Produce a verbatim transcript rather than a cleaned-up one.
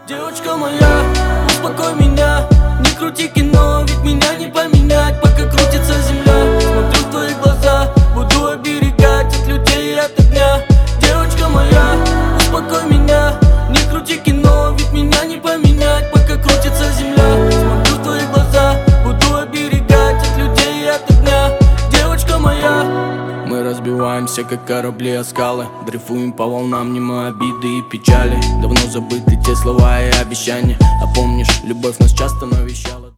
Девочка моя, успокой меня, не крути кино, ведь меня не поменять, пока крутится земля. Смотрю в твои глаза, буду оберегать от людей и от огня. Девочка моя, успокой меня, не крути кино, ведь меня не поменять, пока крутится земля. Смотрю в твои глаза, буду оберегать от людей и от огня. Девочка моя. Мы разбиваемся, как корабли о скалы, дрейфуем по волнам, нема обиды и печали. Давно забыты те слова и обещания, а помнишь, любовь нас часто навещала.